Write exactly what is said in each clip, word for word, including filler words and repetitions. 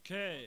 Okay.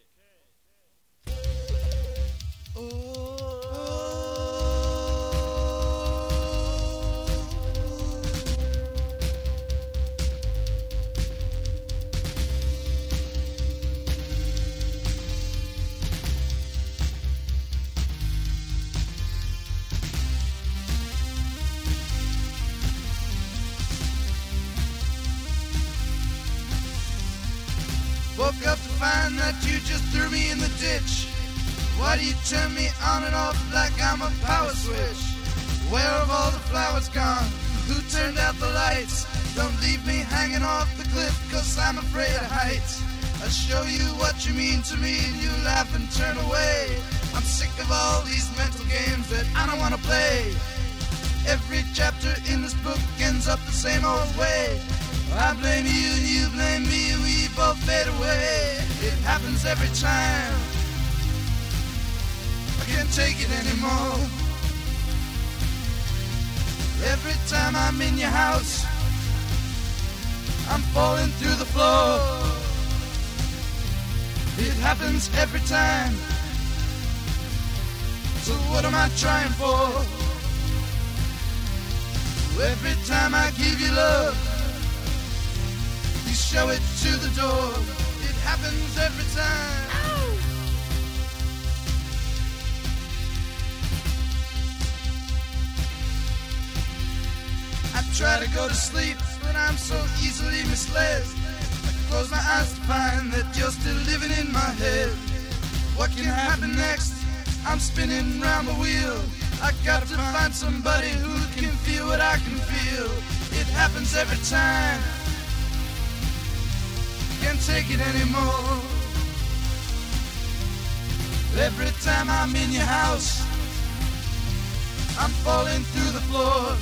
Woke up to find that you just threw me in the ditch. Why do you turn me on and off like I'm a power switch? Where have all the flowers gone? Who turned out the lights? Don't leave me hanging off the cliff, cause I'm afraid of heights. I'll show you what you mean to me and you laugh and turn away. I'm sick of all these mental games that I don't wanna play. Every chapter in this book ends up the same old way. I blame you and you blame me and we both fade away. It happens every time. I can't take it anymore. Every time I'm in your house, I'm falling through the floor. It happens every time. So what am I trying for? Every time I give you love, you show it to the door. It happens every time. Ow! I try to go to sleep, but I'm so easily misled. I close my eyes to find that you're still living in my head. What can happen next? I'm spinning round the wheel. I got to find somebody who can feel what I can feel. It happens every time. Can't take it anymore. Every time I'm in your house, I'm falling through the floor.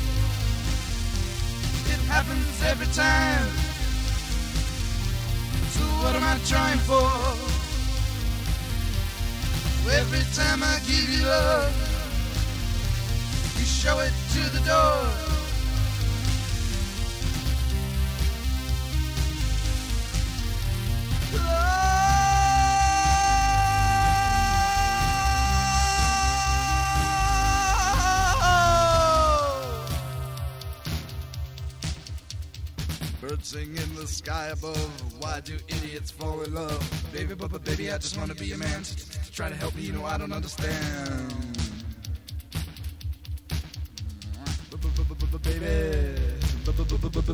It happens every time. So what am I trying for? Every time I give you love, you show it to the door. Birds sing in the sky above. Why do idiots fall in love? Baby, but, but baby, I just wanna be a man. Try to help me, you know I don't understand. Baby, baby,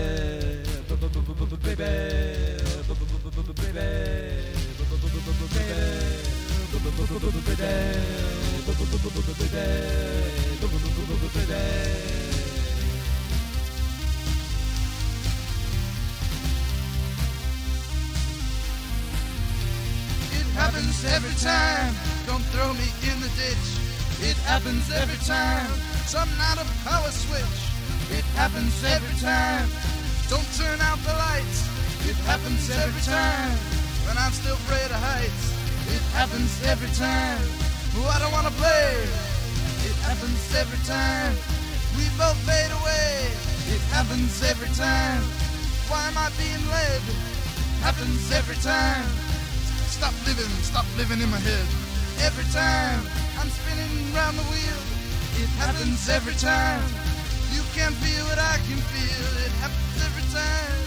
It happens every time. Don't throw me in the ditch. It happens every time. Some not a power switch. It happens every time. Don't turn out the lights. It happens every time. When I'm still afraid of heights. It happens every time. Oh, I don't wanna play. It happens every time. We both fade away. It happens every time. Why am I being led? It happens every time. Stop living, stop living in my head. Every time I'm spinning round the wheel. It happens every time. You can feel what I can feel. It happens every time.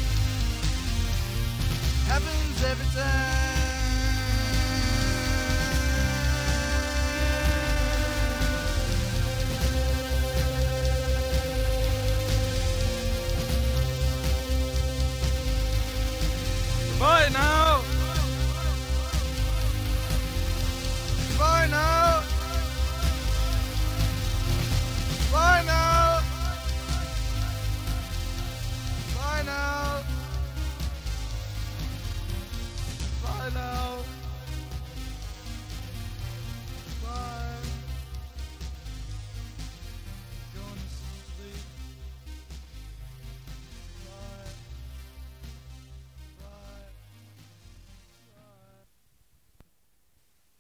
Happens every time. Bye now.